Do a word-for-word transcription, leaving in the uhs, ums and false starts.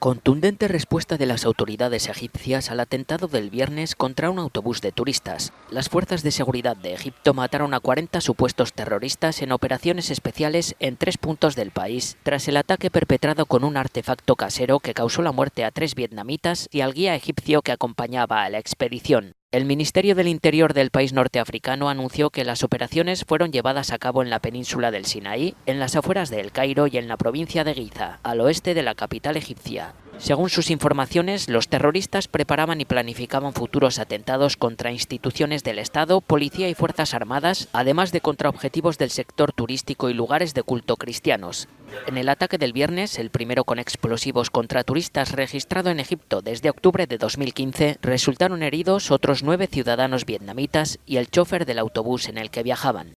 Contundente respuesta de las autoridades egipcias al atentado del viernes contra un autobús de turistas. Las fuerzas de seguridad de Egipto mataron a cuarenta supuestos terroristas en operaciones especiales en tres puntos del país, tras el ataque perpetrado con un artefacto casero que causó la muerte a tres vietnamitas y al guía egipcio que acompañaba a la expedición. El Ministerio del Interior del país norteafricano anunció que las operaciones fueron llevadas a cabo en la península del Sinaí, en las afueras de El Cairo y en la provincia de Giza, al oeste de la capital egipcia. Según sus informaciones, los terroristas preparaban y planificaban futuros atentados contra instituciones del Estado, policía y fuerzas armadas, además de contra objetivos del sector turístico y lugares de culto cristianos. En el ataque del viernes, el primero con explosivos contra turistas registrado en Egipto desde octubre de dos mil quince, resultaron heridos otros nueve ciudadanos vietnamitas y el chofer del autobús en el que viajaban.